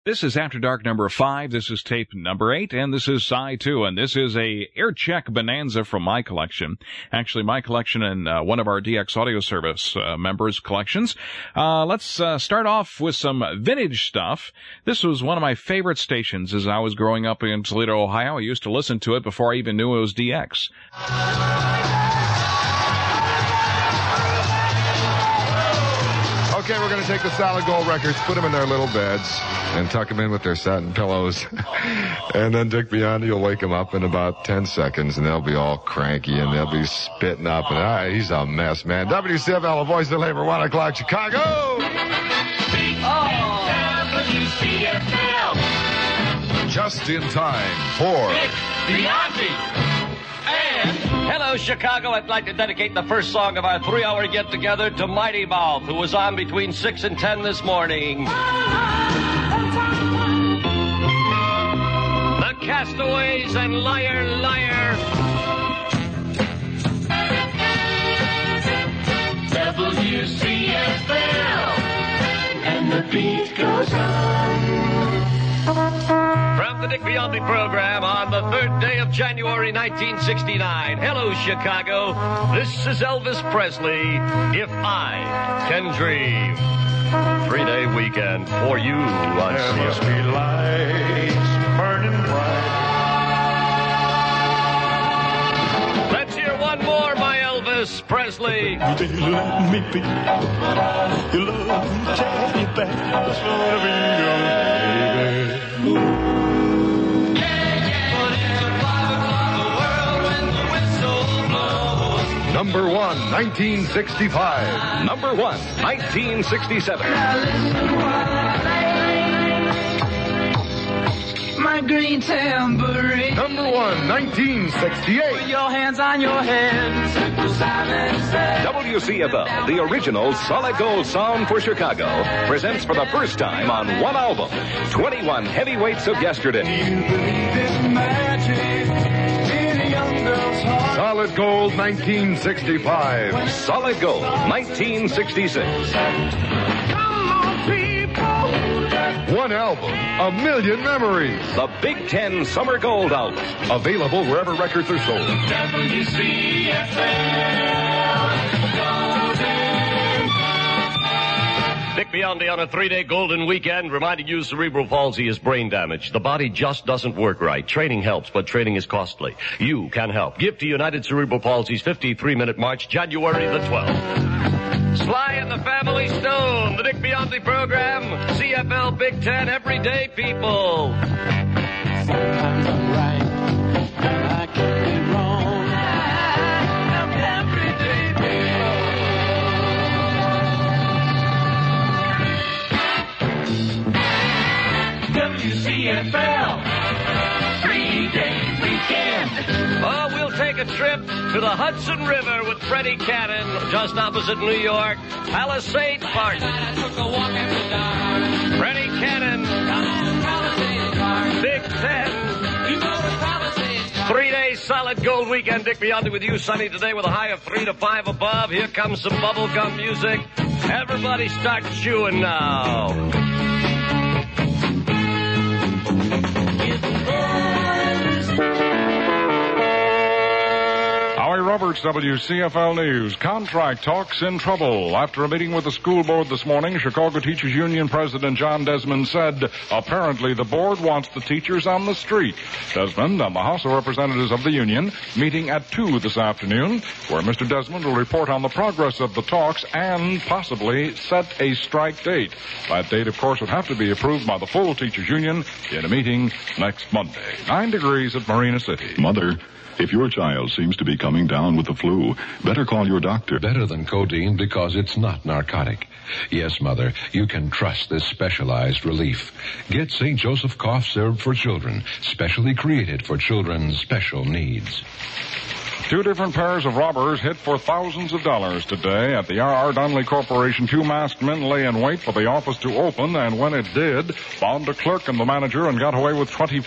This is After Dark number 5, this is tape number 8, and this is Side 2, and this is a Aircheck Bonanza from my collection. Actually, my collection and one of our DX Audio Service members' collections. Let's start off with some vintage stuff. This was one of my favorite stations as I was growing up in Toledo, Ohio. I used to listen to it before I even knew it was DX. Okay, we're going to take the Solid Gold records, put them in their little beds, and tuck them in with their satin pillows. And then Dick Biondi will wake them up in about 10 seconds, and they'll be all cranky, and they'll be spitting up. And he's a mess, man. WCFL, the voice of labor, 1 o'clock, Chicago! WCFL! Just in time for Dick Biondi! And hello, Chicago. I'd like to dedicate the first song of our 3-hour get-together to Mighty Mouth, who was on between 6 and 10 this morning. The Castaways and Liar, Liar. WCFL, and the beat goes on. From the Dick Biondi program on the 3rd day of January 1969. Hello, Chicago. This is Elvis Presley, If I Can Dream. 3-day weekend for you on There must be lights burning bright. Let's hear one more, my Elvis Presley. Let me be. Your love takes me back. That's what we go, baby. Number 1, 1965. Number 1, 1967. My green tambourine. Number 1, 1968. Put your hands on your head. WCFL, the original Solid Gold sound for Chicago, presents for the first time on one album 21 heavyweights of yesterday. Solid Gold 1965. Solid Gold 1966. One album, a million memories. The Big Ten Summer Gold album. Available wherever records are sold. Dick Biondi on a 3-day golden weekend, reminding you cerebral palsy is brain damage. The body just doesn't work right. Training helps, but training is costly. You can help. Give to United Cerebral Palsy's 53-minute march, January the 12th. Sly and the Family Stone, the Dick Biondi program, CFL Big Ten, everyday people. Sometimes I'm right, and I can be wrong. I'm everyday people. WCFL, 3-day weekend. Oh, we'll take a trip to the Hudson River with Freddie Cannon, just opposite New York, Palisades Park. Freddie Cannon, Big Ten. 3-day solid gold weekend. Dick Biondi with you, sunny today with a high of 3 to 5 above. Here comes some bubblegum music. Everybody start chewing now. Howie Roberts, WCFL News. Contract talks in trouble. After a meeting with the school board this morning, Chicago Teachers Union President John Desmond said apparently the board wants the teachers on the street. Desmond and the House of Representatives of the union meeting at 2 this afternoon, where Mr. Desmond will report on the progress of the talks and possibly set a strike date. That date, of course, would have to be approved by the full teachers union in a meeting next Monday. 9 degrees at Marina City. Mother, if your child seems to be coming down with the flu, better call your doctor. Better than codeine because it's not narcotic. Yes, Mother, you can trust this specialized relief. Get St. Joseph Cough Syrup for Children, specially created for children's special needs. Two different pairs of robbers hit for thousands of dollars today at the R.R. Donnelly Corporation. Two masked men lay in wait for the office to open, and when it did, found a clerk and the manager and got away with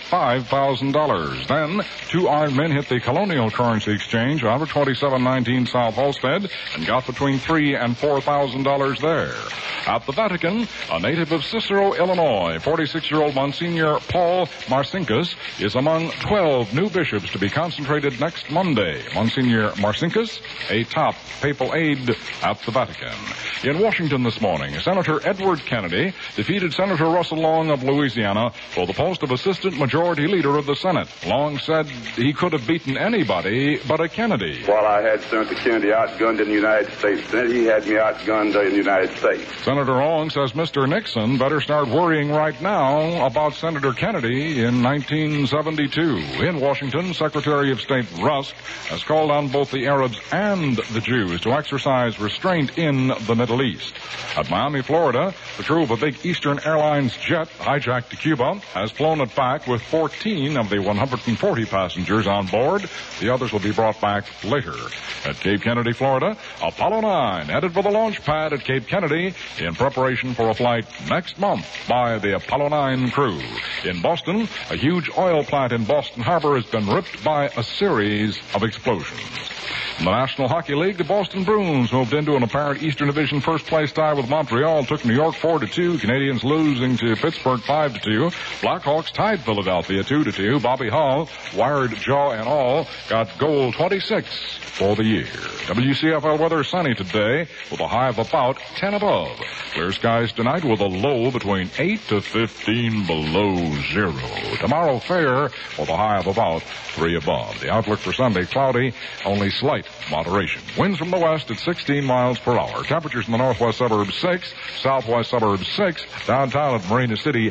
$25,000. Then, two armed men hit the Colonial Currency Exchange on 2719 South Halstead and got between $3,000 and $4,000 there. At the Vatican, a native of Cicero, Illinois, 46-year-old Monsignor Paul Marcinkus is among 12 new bishops to be consecrated next Monday. Monsignor Marcinkus, a top papal aide at the Vatican. In Washington this morning, Senator Edward Kennedy defeated Senator Russell Long of Louisiana for the post of Assistant Majority Leader of the Senate. Long said he could have beaten anybody but a Kennedy. While I had Senator Kennedy outgunned in the United States Senate, he had me outgunned in the United States. Senator Long says Mr. Nixon better start worrying right now about Senator Kennedy in 1972. In Washington, Secretary of State Rusk has called on both the Arabs and the Jews to exercise restraint in the Middle East. At Miami, Florida, the crew of a big Eastern Airlines jet hijacked to Cuba has flown it back with 14 of the 140 passengers on board. The others will be brought back later. At Cape Kennedy, Florida, Apollo 9 headed for the launch pad at Cape Kennedy in preparation for a flight next month by the Apollo 9 crew. In Boston, a huge oil plant in Boston Harbor has been ripped by a series of explosions. In the National Hockey League, the Boston Bruins moved into an apparent Eastern Division first-place tie with Montreal, took New York 4-2. Canadians losing to Pittsburgh 5-2. Blackhawks tied Philadelphia 2-2. Bobby Hull, wired jaw and all, got goal 26 for the year. WCFL weather sunny today with a high of about 10 above. Clear skies tonight with a low between 8 to 15 below zero. Tomorrow fair with a high of about 3 above. The outlook for Sunday cloudy, only slight moderation. Winds from the west at 16 miles per hour. Temperatures in the northwest suburbs 6, southwest suburbs 6, downtown at Marina City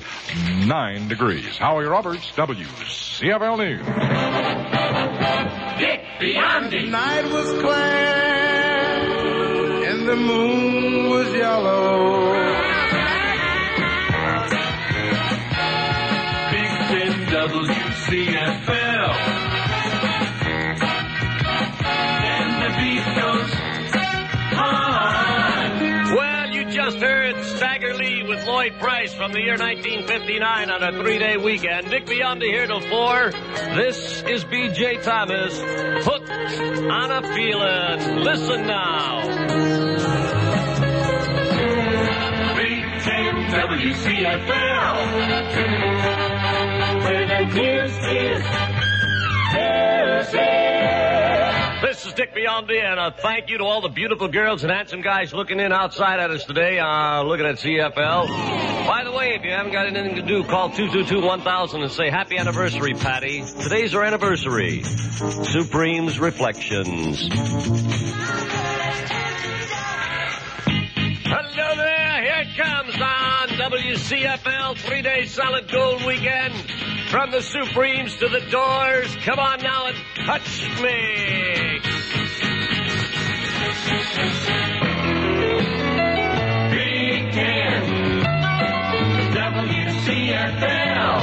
9 degrees. Howie Roberts, WCFL News. Dick Biondi. The night was clear and the moon was yellow. Big Ten WCFL. And the beat goes on. Well, you just heard Stagger Lee with Lloyd Price from the year 1959 on a 3-day weekend. Dick Biondi here till 4. This is B.J. Thomas, Hooked on a Feeling. Listen now. Big Ten WCFL. Where the news is. This is Dick Biondi, and a thank you to all the beautiful girls and handsome guys looking in outside at us today, looking at CFL. By the way, if you haven't got anything to do, call 222-1000 and say happy anniversary, Patty. Today's our anniversary. Supreme's Reflections. Hello there, here it comes on WCFL 3-day solid gold weekend. From the Supremes to the Doors, come on now and touch me. Big Ten WCFL.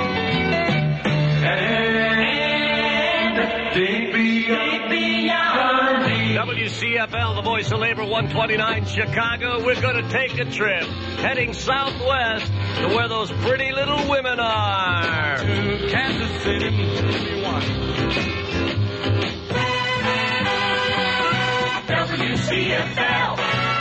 And Dick Biondi. WCFL, the voice of labor, 129 Chicago. We're going to take a trip heading southwest to where those pretty little women are. To Kansas City, WCFL.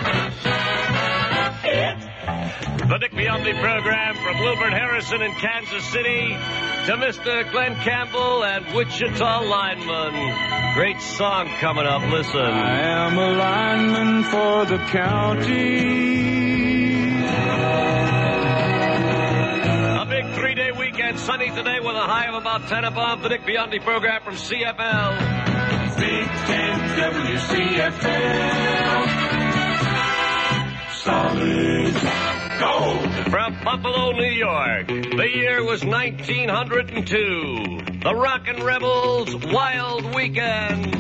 The Dick Biondi program from Wilbert Harrison in Kansas City to Mr. Glenn Campbell and Wichita lineman. Great song coming up. Listen. I am a lineman for the county. A big 3-day weekend, sunny today with a high of about 10 above. The Dick Biondi program from CFL. Big Ten WCFL. Solid gold. From Buffalo, New York, the year was 1902. The Rockin' Rebels Wild Weekend.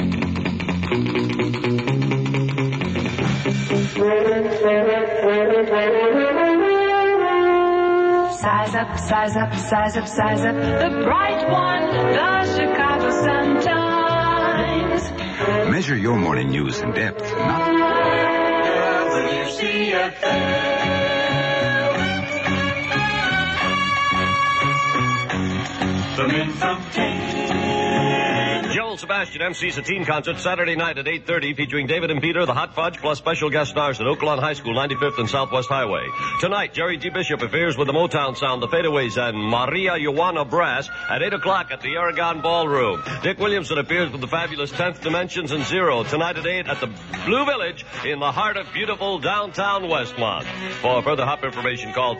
Size up, size up, size up, size up. The bright one, the Chicago Sun-Times. Measure your morning news in depth, not... The men from Joel Sebastian MC's a teen concert Saturday night at 8:30 featuring David and Peter, the Hot Fudge, plus special guest stars at Oaklawn High School, 95th and Southwest Highway. Tonight, Jerry G. Bishop appears with the Motown Sound, the Fadeaways, and Maria Ioana Brass at 8 o'clock at the Aragon Ballroom. Dick Williamson appears with the fabulous 10th Dimensions and Zero tonight at 8 at the Blue Village in the heart of beautiful downtown Westmont. For further hop information, call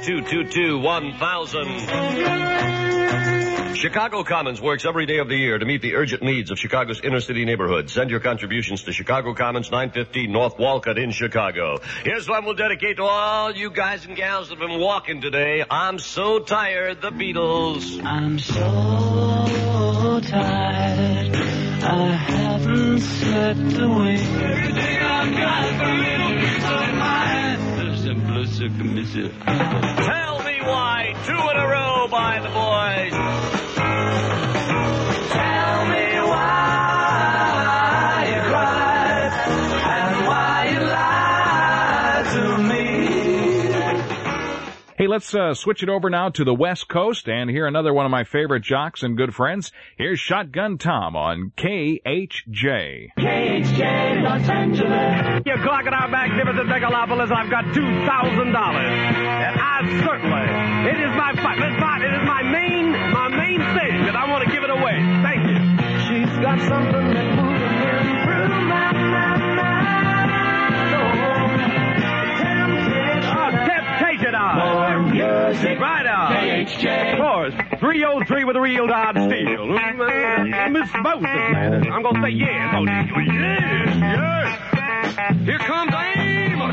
222-1000. Chicago Commons works every day of the year to meet the urgent needs of Chicago's inner-city neighborhoods. Send your contributions to Chicago Commons, 915 North Walcott in Chicago. Here's one we'll dedicate to all you guys and gals that have been walking today. I'm so tired, the Beatles. I'm so tired, I haven't slept a wink. Every day I've got a little piece of mind. Tell me why, 2 in a row by the boys. Tell me why you cried and why you lied to me. Hey, let's switch it over now to the West Coast and hear another one of my favorite jocks and good friends. Here's Shotgun Tom on KHJ. KHJ, Los Angeles. You're clocking our magnificent megalopolis. I've got $2,000. And I certainly, it is my main thing that I want to give it away. Thank you. She's got something that moves him through my mind. Temptation on. More music. Right on. KHJ. Of course. 303 with a real Dodge Steel. Miss Moses, man. I'm going to say yes. Oh, yes. Here comes Amos.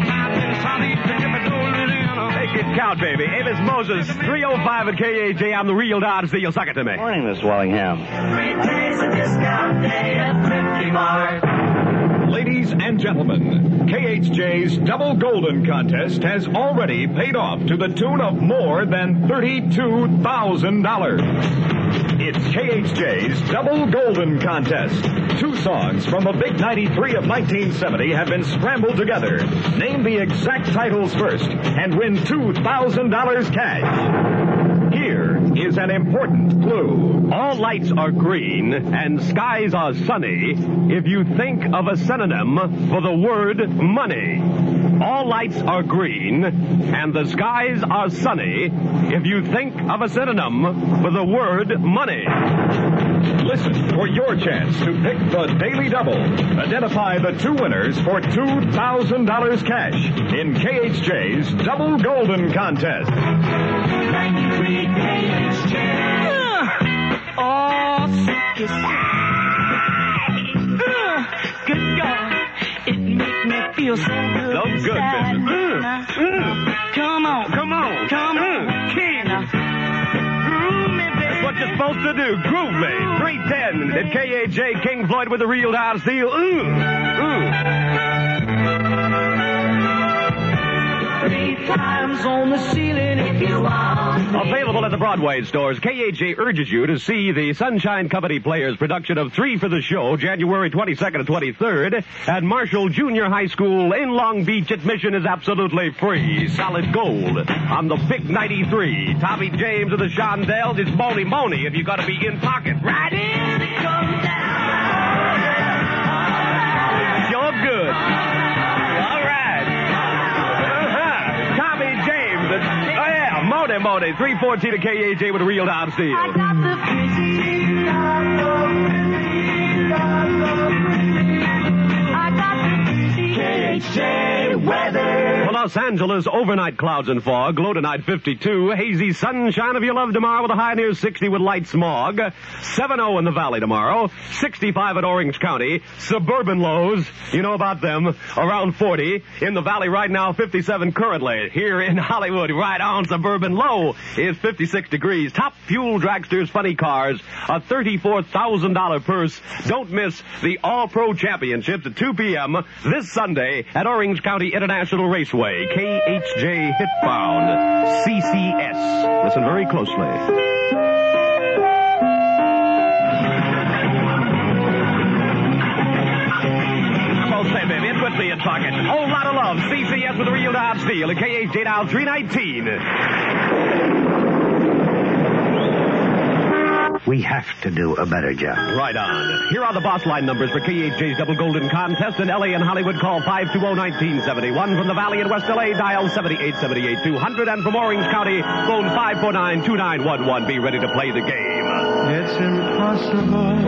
Make it count, baby. Amos Moses, 305 at KAJ. I'm the real Dodge Steel. Suck it to me. Morning, Miss Wellingham. 3 days a discount day at 50 Mart. Ladies and gentlemen, KHJ's Double Golden Contest has already paid off to the tune of more than $32,000. It's KHJ's Double Golden Contest. 2 songs from the Big 93 of 1970 have been scrambled together. Name the exact titles first and win $2,000 cash. Here is an important clue. All lights are green and skies are sunny if you think of a synonym for the word money. All lights are green and the skies are sunny if you think of a synonym for the word money. Listen for your chance to pick the Daily Double. Identify the 2 winners for $2,000 cash in KHJ's Double Golden Contest. 93 KHJ. Oh, sick is good God, it makes me feel so good. So good, business. Come on, King. groove me, baby. That's what you're supposed to do. Groove me. 310 at KAJ. King Floyd with the real Dodge Steel. 3 times on the ceiling if you want. Available at the Broadway stores. KAJ urges you to see the Sunshine Company Players production of 3 for the Show, January 22nd and 23rd at Marshall Junior High School in Long Beach. Admission is absolutely free. Solid gold on the Big 93. Tommy James of the Shondells. It's Boney Boney if you got to be in pocket. Right in it goes down. You're good. All right. Tommy James. Oh, yeah. Moni, 314 to KAJ with a real Dodge Steel. I got the feeling, I got the KHJ weather. For Los Angeles, overnight clouds and fog. Low tonight 52. Hazy sunshine of your love tomorrow with a high near 60 with light smog. 70 in the valley tomorrow. 65 at Orange County. Suburban lows, you know about them, around 40. In the valley right now, 57 currently. Here in Hollywood, right on suburban low is 56 degrees. Top fuel dragsters, funny cars, a $34,000 purse. Don't miss the All-Pro Championships at 2 p.m. this Sunday at Orange County International Raceway. KHJ Hitbound. CCS. Listen very closely. pocket. Whole lot of love. CCS with a real Dodge Steel at KHJ now 319. We have to do a better job. Right on. Here are the boss line numbers for KHJ's Double Golden Contest in L.A. and Hollywood. Call 520-1971. From the Valley in West L.A., dial 7878-200. And from Orange County, phone 549-2911. Be ready to play the game. It's impossible.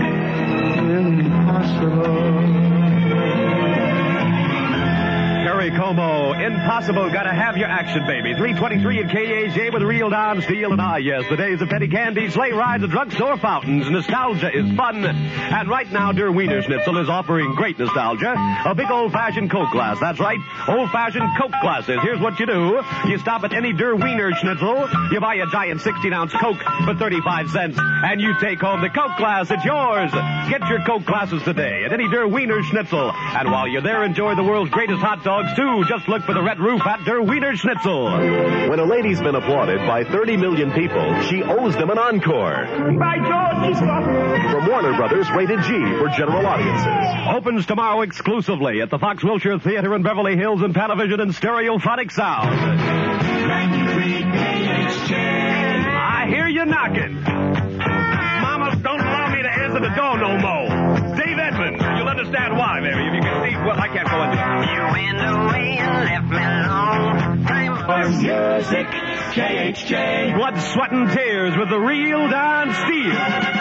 Perry Como, impossible. Gotta have your action, baby. 323 at KHJ with real Don Steele. And yes, the days of penny candy, sleigh rides, and drugstore fountains. Nostalgia is fun. And right now, Der Wiener Schnitzel is offering great nostalgia. A big old-fashioned Coke glass. That's right, old-fashioned Coke glasses. Here's what you do. You stop at any Der Wiener Schnitzel. You buy a giant 16-ounce Coke for 35 cents. And you take home the Coke glass. It's yours. Get your Coke glasses today at any Der Wiener Schnitzel. And while you're there, enjoy the world's greatest hot dogs, too. Just look for the red roof at Der Wiener Schnitzel. When a lady's been applauded by 30 million people, she owes them an encore. By George! From Warner Brothers, rated G for general audiences. Opens tomorrow exclusively at the Fox Wilshire Theater in Beverly Hills in Panavision and Stereophonic Sound. 93 KHJ. I hear you knocking. Mama, don't allow me to answer the door no more. Dave Edmonds, you'll understand why, baby. If you can see, well, I can't go into it. You went away and left me alone. Time for music, KHJ. Blood, sweat, and tears with the real Don Steele.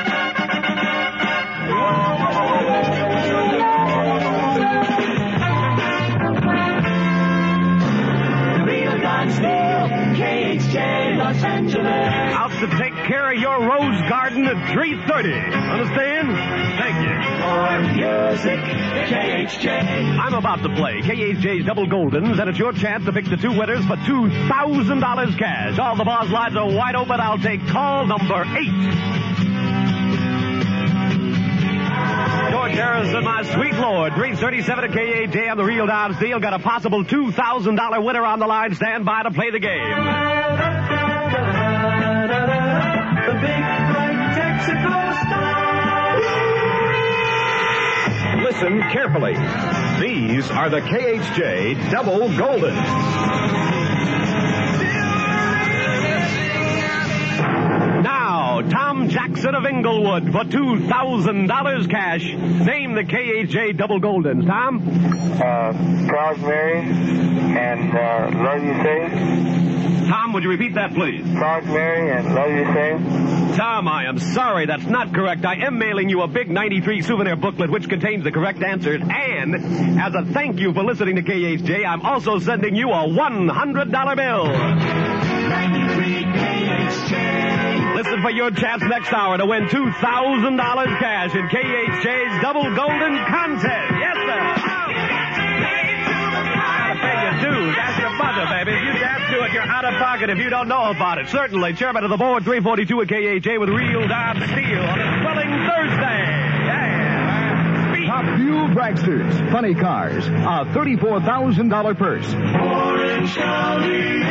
The real Don Steele, KHJ, Los Angeles. Out to take care of your rose garden at 3:30. Understand? Thank you. For music, KHJ. I'm about to play KHJ's Double Goldens, and it's your chance to pick the two winners for $2,000 cash. All the boss lines are wide open. I'll take call number 8. George Harrison, my sweet lord. 337 at KHJ on the real Don Steele. Got a possible $2,000 winner on the line. Stand by to play the game. The big bright Texaco star. Listen carefully. These are the KHJ Double Goldens. Now, Tom Jackson of Inglewood for $2,000 cash. Name the KHJ Double Goldens. Tom? Proud Mary and Love You Say. Tom, would you repeat that, please? Proud Mary and Love You Say. Tom, I am sorry, that's not correct. I am mailing you a big 93 souvenir booklet which contains the correct answers. And as a thank you for listening to KHJ, I'm also sending you a $100 bill. 93 KHJ. Listen for your chance next hour to win $2,000 cash in KHJ's Double Golden Contest. Yes, sir. That's your mother, baby. If you dance to it, you're out of pocket if you don't know about it. Certainly, chairman of the board, 342 at KHJ with real Don Steele on a swelling Thursday. Yeah. Top Fuel Dragsters, funny cars, a $34,000 purse. Orange County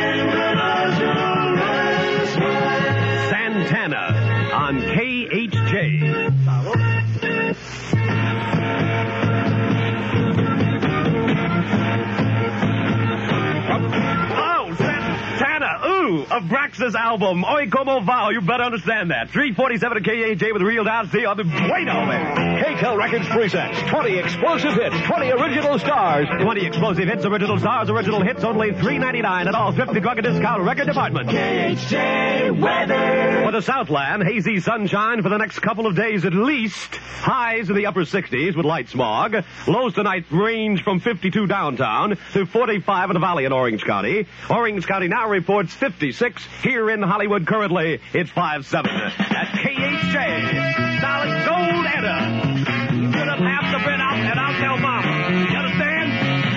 Santana on KHJ. Of Brax's album, Oi Como Vow. You better understand that. 347 at KHJ with real Don Steele. I'll be bueno, man. KTEL Records presents 20 explosive hits, 20 original stars. 20 explosive hits, original stars, original hits, only $3.99 at all 50 drug and discount record departments. KHJ weather. For the Southland, hazy sunshine for the next couple of days at least. Highs in the upper 60s with light smog. Lows tonight range from 52 downtown to 45 in the Valley in Orange County. Orange County now reports 56. Here in Hollywood currently, it's 57. At KHJ, solid gold Edda. You could have half the bit out, and I'll tell Mama. You understand?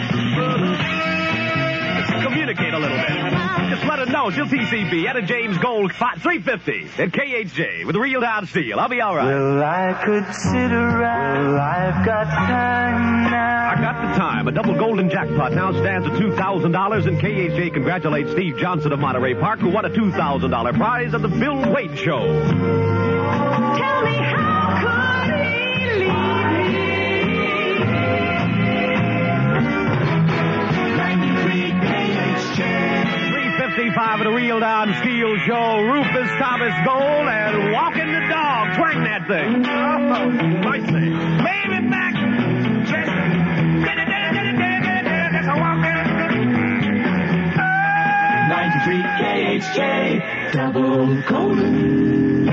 Let's communicate a little bit. Just let her know. She'll TCB. Etta James Gold, 350 at KHJ with the real Don Steele. I'll be all right. Well, I could sit around. Well, I've got time now. I got the time. A double golden jackpot now stands at $2,000, and KHJ congratulates Steve Johnson of Monterey Park, who won a $2,000 prize at the Bill Wade Show. Tell me, how could he leave me? Steel Down Steel Show, Rufus Thomas Gold, and Walking the Dog. Twang that thing. Oh, mercy. Baby back. That's a walking. 93 KHJ, Double Golden.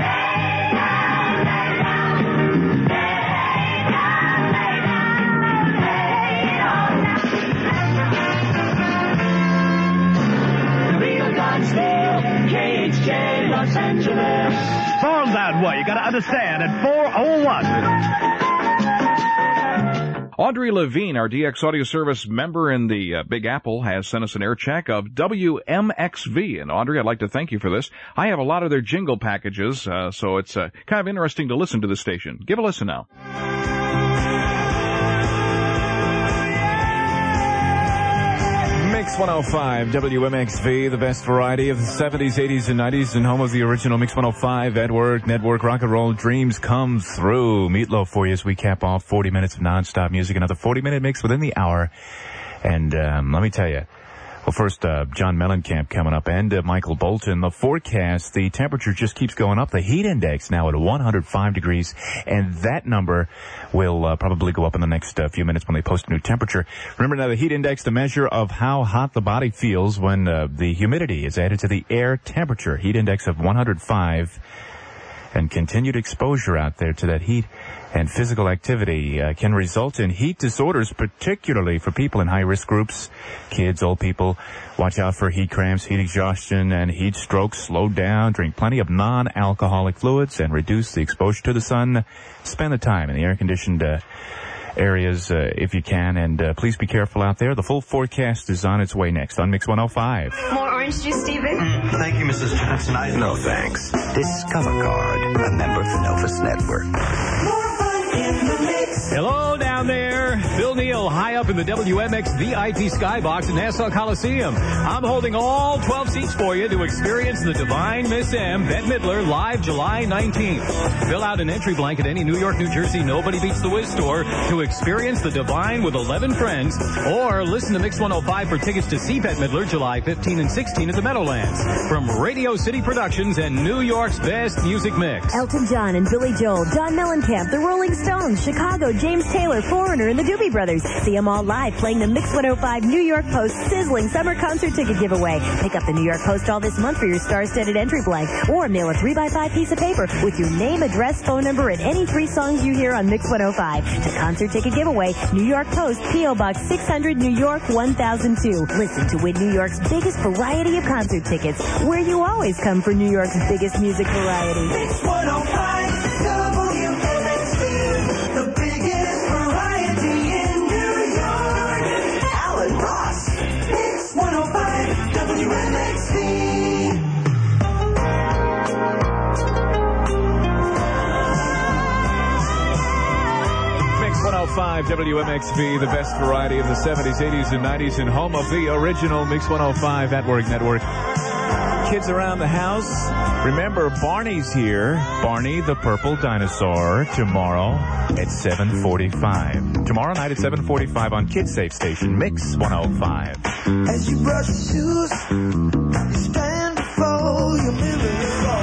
KHJ Los Angeles. Fall that way. You got to understand. At 4:01. Audrey Levine, our DX Audio Service member in the Big Apple, has sent us an air check of WMXV. And Audrey, I'd like to thank you for this. I have a lot of their jingle packages, so it's kind of interesting to listen to the station. Give a listen now. Mix 105, WMXV, the best variety of the 70s, 80s, and 90s, and home of the original Mix 105 at work, network, rock and roll, dreams come through. Meatloaf for you as we cap off 40 minutes of nonstop music, another 40-minute mix within the hour. And let me tell you, well, first, John Mellencamp coming up and Michael Bolton. The forecast, the temperature just keeps going up. The heat index now at 105 degrees, and that number will probably go up in the next few minutes when they post a new temperature. Remember now, the heat index, the measure of how hot the body feels when the humidity is added to the air temperature. Heat index of 105, and continued exposure out there to that heat and physical activity can result in heat disorders, particularly for people in high-risk groups, kids, old people. Watch out for heat cramps, heat exhaustion, and heat strokes. Slow down, drink plenty of non-alcoholic fluids, and reduce the exposure to the sun. Spend the time in the air-conditioned areas if you can, and please be careful out there. The full forecast is on its way next on Mix 105. More orange juice, Stephen? Thank you, Mrs. Johnson. No thanks. Discover Card, a member of the Novus Network. Hello down there. Bill Neal, high up in the WMX VIP Skybox at Nassau Coliseum. I'm holding all 12 seats for you to experience the Divine Miss M, Bette Midler, live July 19th. Fill out an entry blank at any New York, New Jersey Nobody Beats the Wiz store to experience the Divine with 11 friends, or listen to Mix 105 for tickets to see Bette Midler July 15 and 16 at the Meadowlands. From Radio City Productions and New York's best music mix. Elton John and Billy Joel, John Mellencamp, The Rolling Stones, Chicago, James Taylor, Foreigner, and the Doobie Brothers. See them all live playing the Mix 105 New York Post sizzling summer concert ticket giveaway. Pick up the New York Post all this month for your star-studded entry blank, or mail a 3x5 piece of paper with your name, address, phone number, and any 3 songs you hear on Mix 105. To concert ticket giveaway, New York Post, P.O. Box 600, New York 1002. Listen to win New York's biggest variety of concert tickets, where you always come for New York's biggest music variety. Mix 105, WMXV, the biggest variety in New York. Alan Ross, Mix 105, WMXV. Mix 105 WMXV, the best variety of the 70s, 80s, and 90s, and home of the original Mix 105 at Work Network. Kids around the house, remember Barney's here. Barney the Purple Dinosaur tomorrow at 7:45. Tomorrow night at 7:45 on Kids Safe Station, Mix 105. As you brush your shoes, you stand before your mirror.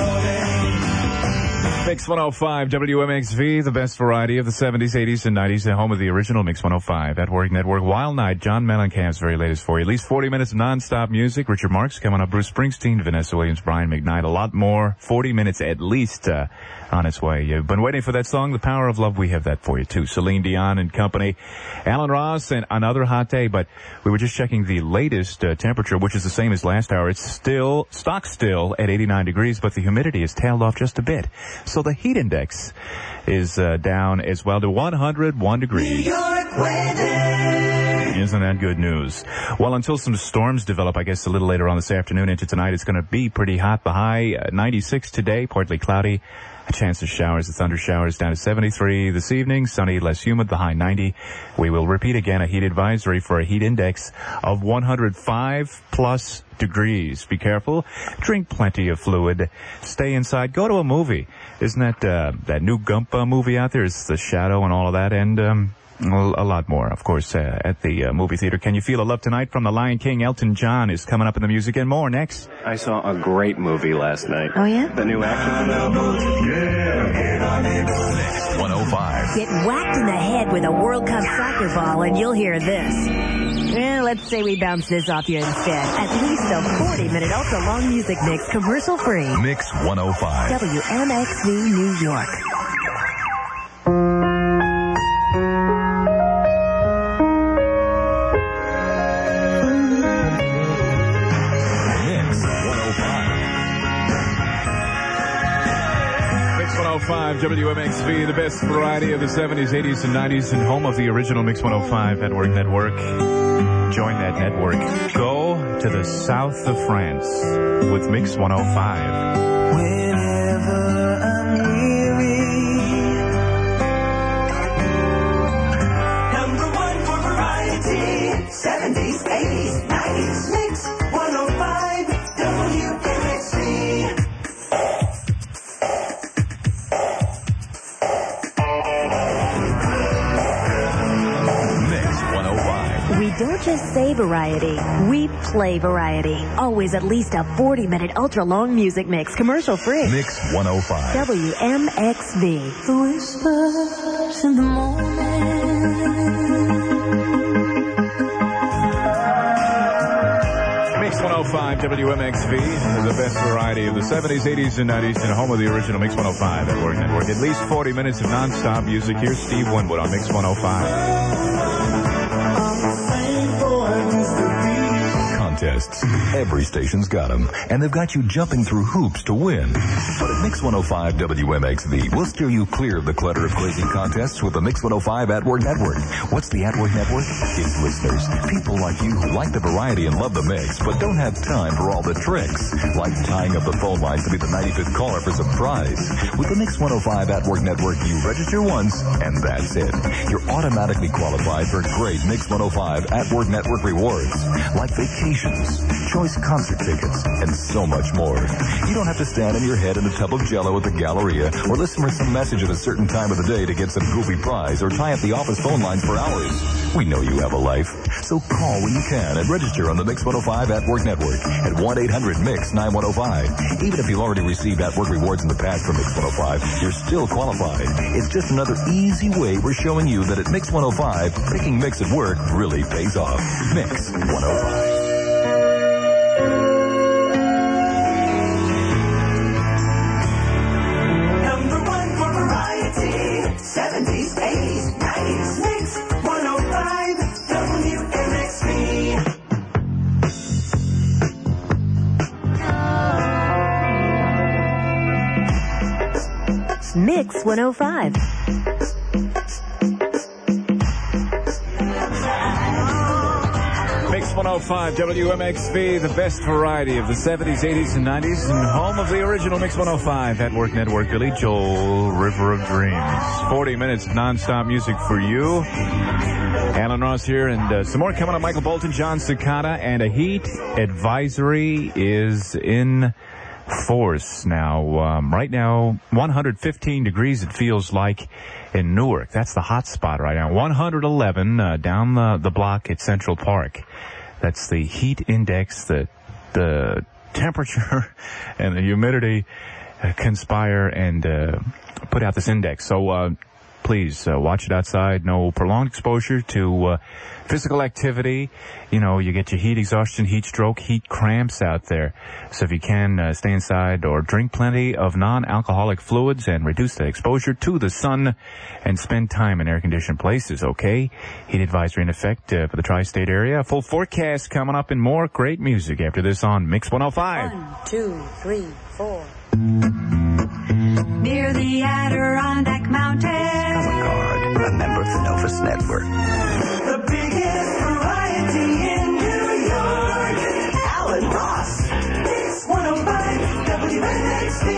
Mix 105 WMXV, the best variety of the 70s, 80s, and 90s, the home of the original Mix 105 at Work Network. Wild Night, John Mellencamp's very latest for you. At least 40 minutes of non-stop music. Richard Marx coming up, Bruce Springsteen, Vanessa Williams, Brian McKnight, a lot more. 40 minutes at least on its way. You've been waiting for that song, The Power of Love. We have that for you too. Celine Dion and company. Alan Ross and another hot day, but we were just checking the latest temperature, which is the same as last hour. It's still stock still at 89 degrees, but the humidity has tailed off just a bit. So the heat index is down as well to 101 degrees. New York weather. Isn't that good news? Well, until some storms develop, I guess a little later on this afternoon into tonight, it's going to be pretty hot. The high 96 today, partly cloudy. A chance of showers, the thunder showers down to 73 this evening. Sunny, less humid, the high 90. We will repeat again a heat advisory for a heat index of 105 plus degrees. Be careful. Drink plenty of fluid. Stay inside. Go to a movie. Isn't that new Gump movie out there? It's The Shadow and all of that. And a lot more, of course, at the movie theater. Can You Feel a Love Tonight from The Lion King? Elton John is coming up in the music and more next. I saw a great movie last night. Oh, yeah? The new action film. Mix 105. Get whacked in the head with a World Cup soccer ball and you'll hear this. Let's say we bounce this off you instead. At least a 40-minute ultra-long music mix, commercial-free. Mix 105. WMXV New York. WMXV, the best variety of the 70s, 80s, and 90s, and home of the original Mix 105 Network. Join that network. Go to the south of France with Mix 105. Whenever I'm weary, number one for variety, 70s, 80s, 90s, Mix 105, WMXV. We don't just say variety, we play variety. Always at least a 40-minute ultra-long music mix, commercial-free. Mix 105. WMXV. The whispers in the Mix 105 WMXV, the best variety of the 70s, 80s, and 90s, and home of the original Mix 105 Network. At least 40 minutes of non-stop music. Here's Steve Winwood on Mix 105. Contests. Every station's got them, and they've got you jumping through hoops to win. But at Mix 105 WMXV, we'll steer you clear of the clutter of crazy contests with the Mix 105 At-Work Network. What's the At-Work Network? It's listeners, people like you who like the variety and love the mix, but don't have time for all the tricks, like tying up the phone lines to be the 95th caller for some prize. With the Mix 105 At-Work Network, you register once, and that's it. You're automatically qualified for great Mix 105 At-Work Network rewards, like vacations, choice concert tickets, and so much more. You don't have to stand on your head in a tub of Jell-O at the Galleria, or listen for some message at a certain time of the day to get some goofy prize, or tie up the office phone lines for hours. We know you have a life, so call when you can and register on the Mix 105 At-Work Network at 1-800-MIX-9105. Even if you've already received At-Work rewards in the past from Mix 105, you're still qualified. It's just another easy way we're showing you that at Mix 105, picking Mix at work really pays off. Mix 105. Number one for variety, 70s, 80s, 90s, Mix 105, WMXV. Mix 105. Mix 105 WMXV, the best variety of the 70s, 80s, and 90s, and home of the original Mix 105 At-Work Network. Billy Joel, River of Dreams. 40 minutes of non-stop music for you. Alan Ross here, and some more coming up. Michael Bolton, John Cicada, and a heat advisory is in force now. Right now, 115 degrees it feels like in Newark. That's the hot spot right now. 111 down the block at Central Park. That's the heat index. The temperature and the humidity conspire and put out this index. So please watch it outside. No prolonged exposure to physical activity. You know, you get your heat exhaustion, heat stroke, heat cramps out there. So if you can, stay inside or drink plenty of non-alcoholic fluids and reduce the exposure to the sun and spend time in air-conditioned places, okay? Heat advisory in effect for the tri-state area. Full forecast coming up and more great music after this on Mix 105. 1, 2, 3, 4. Near the Adirondack Mountains. Cover Card, a member of the Novus Network. The biggest variety in New York. Alan Ross, Mix 105, WMXV.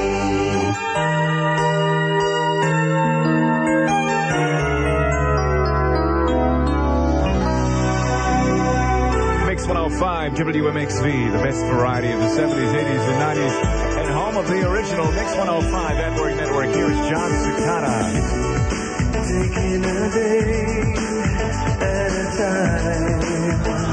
Mix 105 WMXV, the best variety of the 70s, 80s, and 90s, and home of the original Mix 105 At-Work Network. Here's John Cicada. taking a day at a time.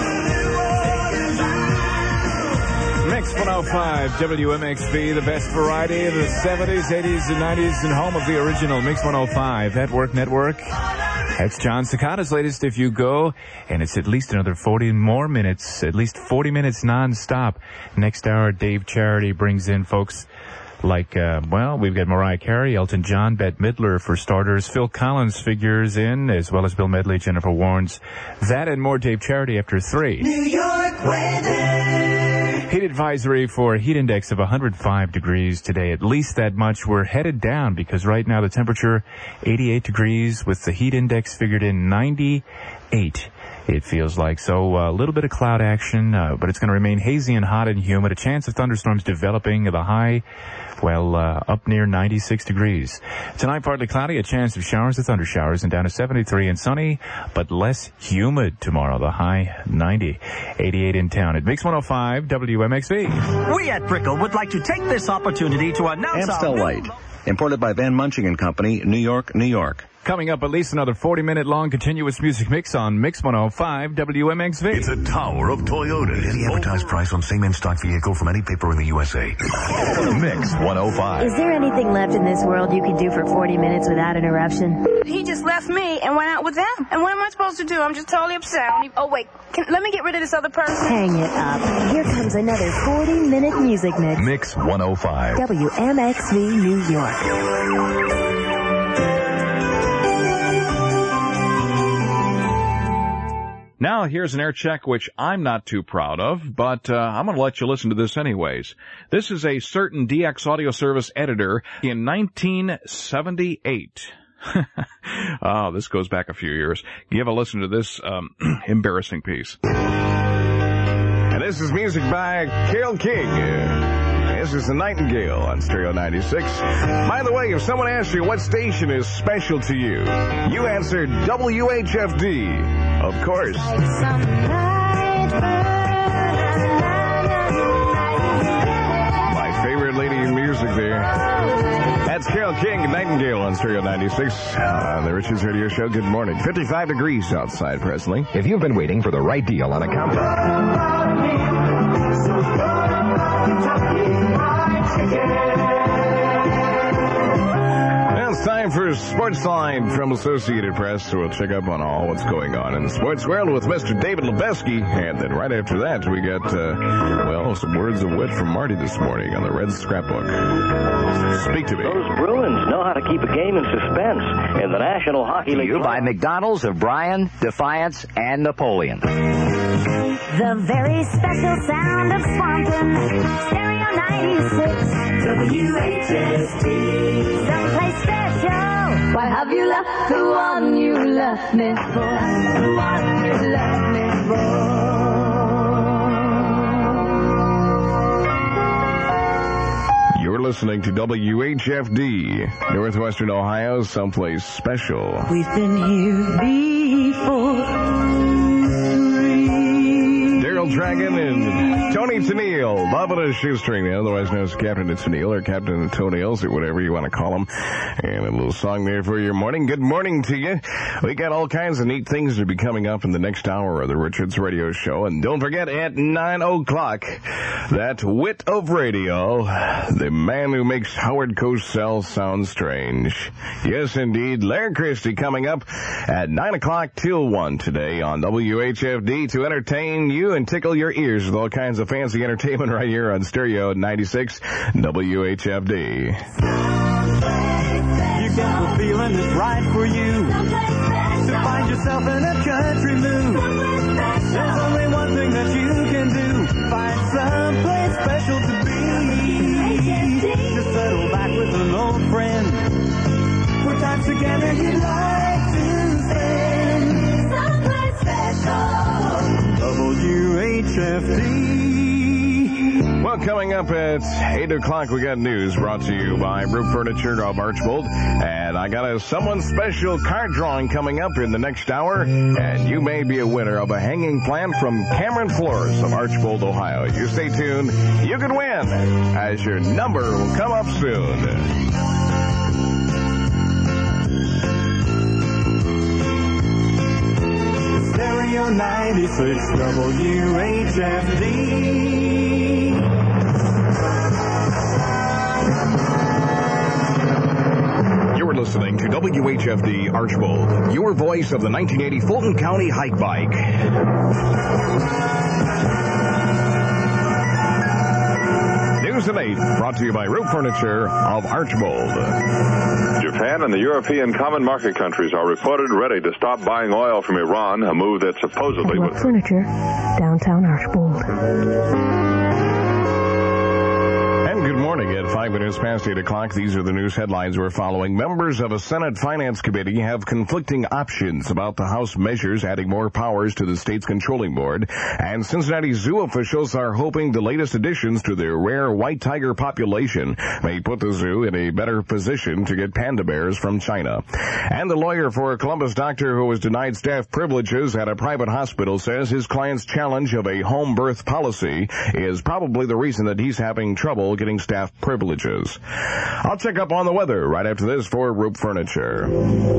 Mix 105 WMXV, the best variety of the 70s, 80s, and 90s, and home of the original Mix 105 at Work Network. That's John Cicada's latest If You Go, and it's at least another 40 more minutes, at least 40 minutes non-stop. Next hour, Dave Charity brings in folks like, we've got Mariah Carey, Elton John, Bette Midler for starters. Phil Collins figures in, as well as Bill Medley, Jennifer Warnes. That and more Dave Charity after 3. New York weather. Heat advisory for a heat index of 105 degrees today. At least that much. We're headed down because right now the temperature 88 degrees with the heat index figured in 98. It feels like. So a little bit of cloud action, but it's going to remain hazy and hot and humid. A chance of thunderstorms developing. The high, up near 96 degrees. Tonight, partly cloudy, a chance of showers or thunder showers, and down to 73 and sunny, but less humid tomorrow. The high, 90. 88 in town. At Mix 105 WMXV. We at Brickell would like to take this opportunity to announce Amstel Light, imported by Van Munching and Company, New York, New York. Coming up, at least another 40-minute long continuous music mix on Mix 105 WMXV. It's a tower of Toyota. Any advertised price on same in-stock vehicle from any paper in the USA. Mix 105. Is there anything left in this world you can do for 40 minutes without interruption? He just left me and went out with them. And what am I supposed to do? I'm just totally upset. Oh, wait. Let me get rid of this other person. Hang it up. Here comes another 40-minute music mix. Mix 105. WMXV New York. Now, here's an air check which I'm not too proud of, but I'm going to let you listen to this anyways. This is a certain DX audio service editor in 1978. Oh, this goes back a few years. Give a listen to this embarrassing piece. And this is music by Cale King. This is The Nightingale on Stereo 96. By the way, if someone asks you what station is special to you, you answer WHFD. Of course. My favorite lady in music there. That's Carole King and Nightingale on Stereo 96 on the Richards Radio Show. Good morning. 55 degrees outside presently. If you've been waiting for the right deal on a It's time for Sportsline from Associated Press, so we'll check up on all what's going on in the sports world with Mr. David Lebesky. And then right after that, we got, some words of wit from Marty this morning on the Reds Scrapbook. Speak to me. Those Bruins know how to keep a game in suspense in the National Hockey League. You by McDonald's of Bryan, Defiance, and Napoleon. The very special sound of Swampton, Stereo 96, WHST, someplace special. Why have you left the one you left me for? The one you left me for. You're listening to WHFD, Northwestern Ohio, someplace special. We've been here before. Dragon and Tony Tennille, Bobbin and Shoestring, otherwise known as Captain Tennille or Captain Toenails or whatever you want to call him. And a little song there for your morning. Good morning to you. We got all kinds of neat things to be coming up in the next hour of the Richards Radio Show. And don't forget at 9 o'clock, that wit of radio, the man who makes Howard Cosell sound strange. Yes, indeed, Larry Christie coming up at 9 o'clock till 1 today on WHFD to entertain you and tickle your ears with all kinds of fancy entertainment right here on Stereo 96 WHFD. You got the feeling that's right for you to find yourself in a country mood. There's only one thing that you can do, find someplace special to be. Just settle back with an old friend for times together you'd like to spend. Someplace special. WHFD. Well, coming up at 8 o'clock, we got news brought to you by Brew Furniture of Archbold. And I got a someone special card drawing coming up in the next hour. And you may be a winner of a hanging plant from Cameron Floors of Archbold, Ohio. You stay tuned. You can win as your number will come up soon. Stereo 96 WHFD. You're listening to WHFD Archbold, your voice of the 1980 Fulton County Hike Bike. News at 8, brought to you by Root Furniture of Archbold. Japan and the European common market countries are reported ready to stop buying oil from Iran, a move that supposedly Root Furniture, downtown Archbold. Good morning. At 5 minutes past 8 o'clock, these are the news headlines we're following. Members of a Senate Finance Committee have conflicting options about the House measures adding more powers to the state's controlling board. And Cincinnati zoo officials are hoping the latest additions to their rare white tiger population may put the zoo in a better position to get panda bears from China. And the lawyer for a Columbus doctor who was denied staff privileges at a private hospital says his client's challenge of a home birth policy is probably the reason that he's having trouble getting staff privileges. I'll check up on the weather right after this for Root Furniture.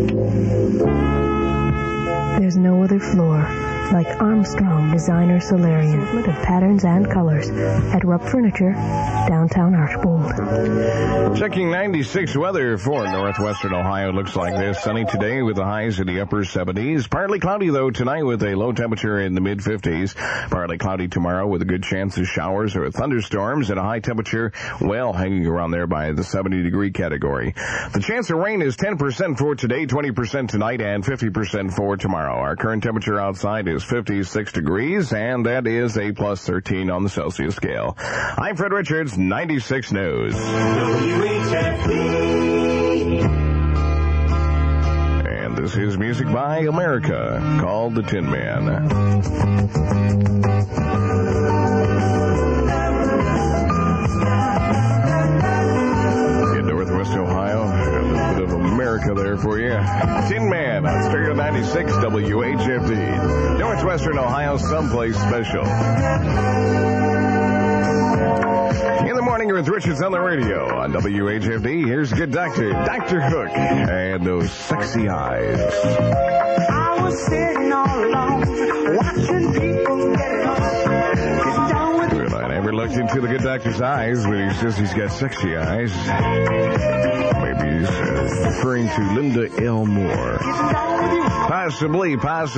There's no other floor like Armstrong Designer Solarium with patterns and colors at Rupp Furniture, downtown Archbold. Checking 96 weather for northwestern Ohio. Looks like this. Sunny today with the highs in the upper 70s. Partly cloudy, though, tonight with a low temperature in the mid-50s. Partly cloudy tomorrow with a good chance of showers or thunderstorms and a high temperature, well, hanging around there by the 70-degree category. The chance of rain is 10% for today, 20% tonight, and 50% for tomorrow. Our current temperature outside is 56 degrees, and that is a plus 13 on the Celsius scale. I'm Fred Richards, 96 News. And this is music by America, called The Tin Man. In Northwest Ohio, a little bit of America there for you. Tin Man on Stereo 96 WHFD. Northwestern Ohio, someplace special. In the morning with Richards on the radio on WHFD. Here's Good Doctor, Dr. Hook, and those sexy eyes. I was sitting all alone, watching people get on. Well, I never looked into the Good Doctor's eyes when he says he's got sexy eyes. Maybe he's referring to Linda L. Moore. Possibly.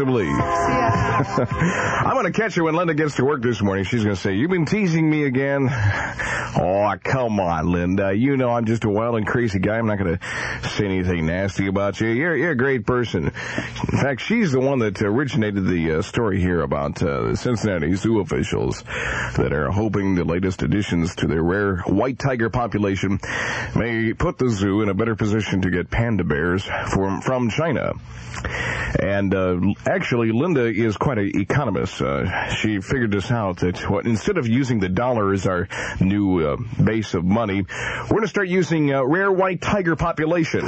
I'm going to catch her when Linda gets to work this morning. She's going to say, "You've been teasing me again." Oh, come on, Linda. You know I'm just a wild and crazy guy. I'm not going to say anything nasty about you. You're a great person. In fact, she's the one that originated the story here about the Cincinnati zoo officials that are hoping the latest additions to their rare white tiger population may put the zoo in a better position to get panda bears from China. And actually, Linda is quite an economist. She figured this out, that instead of using the dollar as our new base of money, we're going to start using rare white tiger population.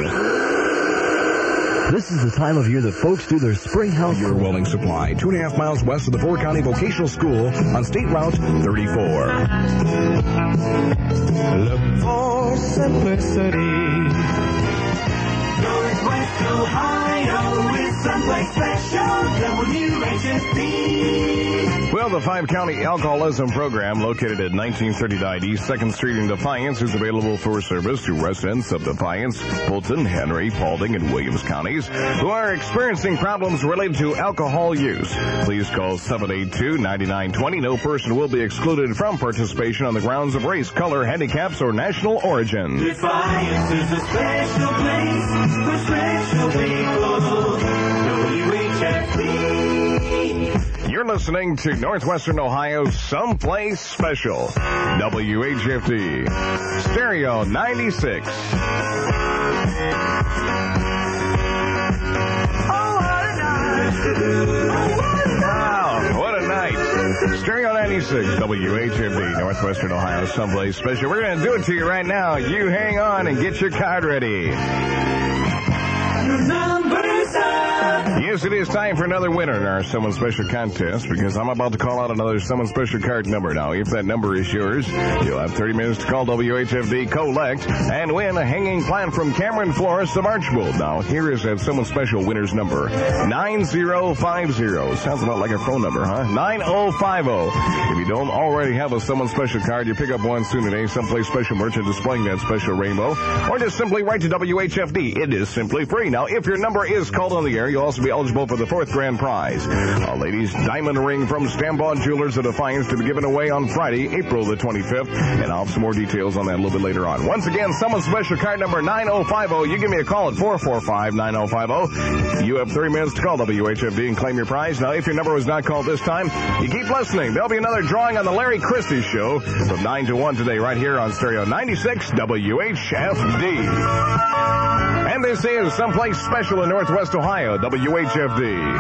This is the time of year that folks do their spring house. Your Welding Supply, 2.5 miles west of the Ford County Vocational School on State Route 34. Look for simplicity. Northwest Ohio is someplace special. WHFD. Well, the 5-county alcoholism program located at 1939 East 2nd Street in Defiance is available for service to residents of Defiance, Fulton, Henry, Paulding, and Williams counties who are experiencing problems related to alcohol use. Please call 782-9920. No person will be excluded from participation on the grounds of race, color, handicaps, or national origin. Defiance is a special place for special people. WHFD. You're listening to Northwestern Ohio's Someplace Special. WHFD. Stereo 96. Wow, what a night. Stereo 96, WHFD, Northwestern Ohio, Someplace Special. We're going to do it to you right now. You hang on and get your card ready. Numbers up. You Yes, it is time for another winner in our Someone Special contest because I'm about to call out another Someone Special card number. Now, if that number is yours, you'll have 30 minutes to call WHFD, collect, and win a hanging plant from Cameron Florist of Archbold. Now, here is that Someone Special winner's number, 9050. Sounds a lot like a phone number, huh? 9050. If you don't already have a Someone Special card, you pick up one soon today, someplace special merchant displaying that special rainbow, or just simply write to WHFD. It is simply free. Now, if your number is called on the air, you'll also be eligible for the fourth grand prize. A ladies' diamond ring from Stambaugh Jewelers of Defiance to be given away on Friday, April the 25th. And I'll have some more details on that a little bit later on. Once again, Someone Special card number 9050. You give me a call at 445-9050. You have 30 minutes to call WHFD and claim your prize. Now, if your number was not called this time, you keep listening. There'll be another drawing on the Larry Christie Show from 9 to 1 today right here on Stereo 96 WHFD. And this is Someplace Special in Northwest Ohio, WHFD.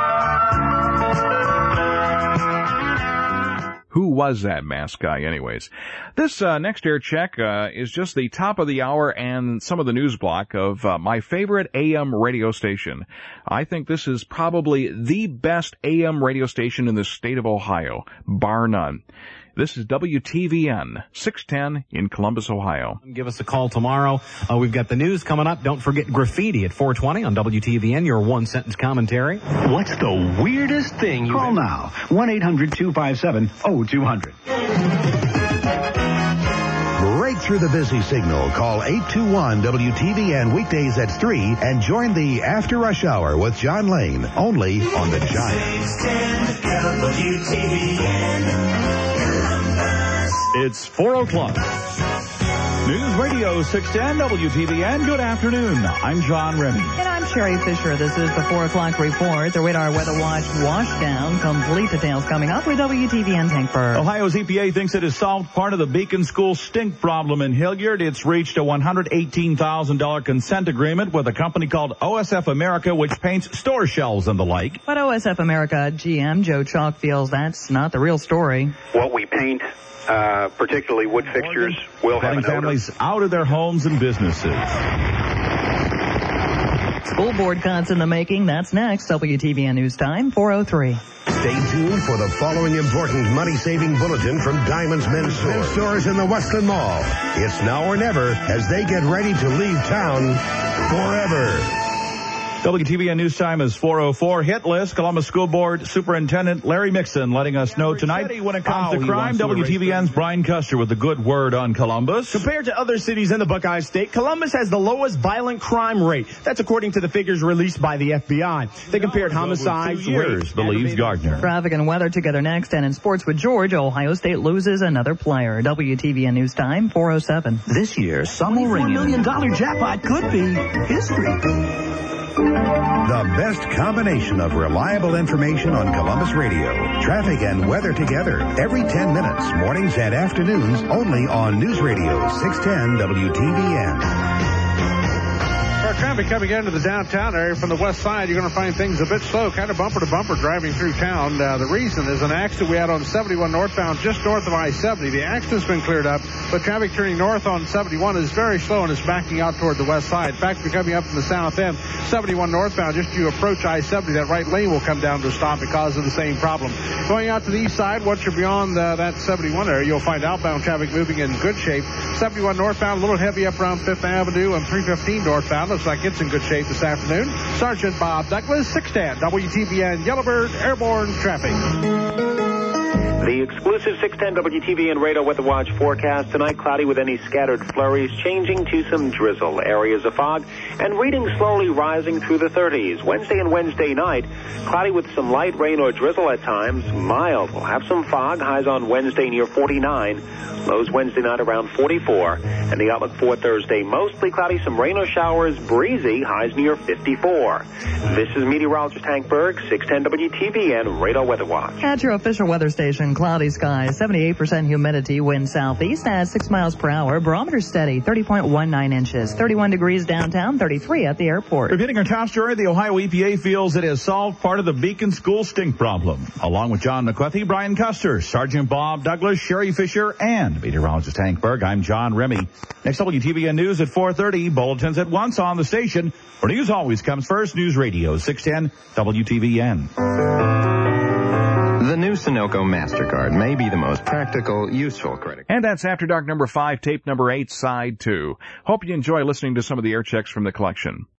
Who was that masked guy anyways? This next air check is just the top of the hour and some of the news block of my favorite AM radio station. I think this is probably the best AM radio station in the state of Ohio, bar none. This is WTVN 610 in Columbus, Ohio. Give us a call tomorrow. We've got the news coming up. Don't forget Graffiti at 420 on WTVN, your one-sentence commentary. What's the weirdest thing you... Call now. 1-800-257-0200. Break through the busy signal. Call 821-WTVN weekdays at 3 and join the After Rush Hour with John Lane, only on the Giant. 610 It's 4 o'clock. News Radio 610 WTVN. Good afternoon. I'm John Remy. And I'm Sherry Fisher. This is the 4 o'clock report. The Radar Weather Watch washdown. Complete details coming up with WTVN's Hank Burr. Ohio's EPA thinks it has solved part of the Beacon School stink problem in Hilliard. It's reached a $118,000 consent agreement with a company called OSF America, which paints store shelves and the like. But OSF America GM Joe Chalk feels that's not the real story. What we paint, particularly wood fixtures, will have an families out of their homes and businesses. School board cuts in the making. That's next. WTVN News Time, 4:03. Stay tuned for the following important money-saving bulletin from Diamond's Men's Stores in the Westland Mall. It's now or never as they get ready to leave town forever. WTVN News Time is 4:04. Hit list. Columbus School Board Superintendent Larry Mixon letting us know tonight when it comes to crime. WTVN's Brian Custer with a good word on Columbus. Compared to other cities in the Buckeye State, Columbus has the lowest violent crime rate. That's according to the figures released by the FBI. They compared homicides, rapes, believes Gardner. Traffic and weather together next. And in sports with George, Ohio State loses another player. WTVN News Time, 4:07. This year, some $1 million jackpot could be history. The best combination of reliable information on Columbus Radio. Traffic and weather together every 10 minutes, mornings and afternoons, only on News Radio 610 WTVN. Traffic coming into the downtown area from the west side, you're going to find things a bit slow, kind of bumper to bumper driving through town. The reason is an accident we had on 71 northbound just north of I-70. The accident's been cleared up, but traffic turning north on 71 is very slow and is backing out toward the west side. In fact, if you're coming up from the south end, 71 northbound, just as you approach I-70, that right lane will come down to a stop because of the same problem. Going out to the east side, once you're beyond that 71 area, you'll find outbound traffic moving in good shape. 71 northbound, a little heavy up around 5th Avenue, and 315 northbound. Looks like it's in good shape this afternoon. Sergeant Bob Douglas, 610 WTVN Yellowbird Airborne Traffic. The exclusive 610 WTVN radar weather watch forecast tonight, cloudy with any scattered flurries, changing to some drizzle, areas of fog, and readings slowly rising through the 30s. Wednesday and Wednesday night, cloudy with some light rain or drizzle at times, mild. We'll have some fog, highs on Wednesday near 49, lows Wednesday night around 44, and the outlook for Thursday, mostly cloudy, some rain or showers, breezy, highs near 54. This is meteorologist Hank Berg, 610 WTVN radar weather watch. At your official weather station, some cloudy skies, 78% humidity, wind southeast at 6 miles per hour, barometer steady, 30.19 inches, 31 degrees downtown, 33 at the airport. Repeating our top story, the Ohio EPA feels it has solved part of the Beacon School stink problem. Along with John McCarthy, Brian Custer, Sergeant Bob Douglas, Sherry Fisher, and meteorologist Hank Berg, I'm John Remy. Next WTVN News at 4:30, bulletins at once on the station, where news always comes first. News Radio 610 WTVN. The new Sunoco MasterCard may be the most practical, useful credit. And that's After Dark number 5, tape number 8, side 2. Hope you enjoy listening to some of the air checks from the collection.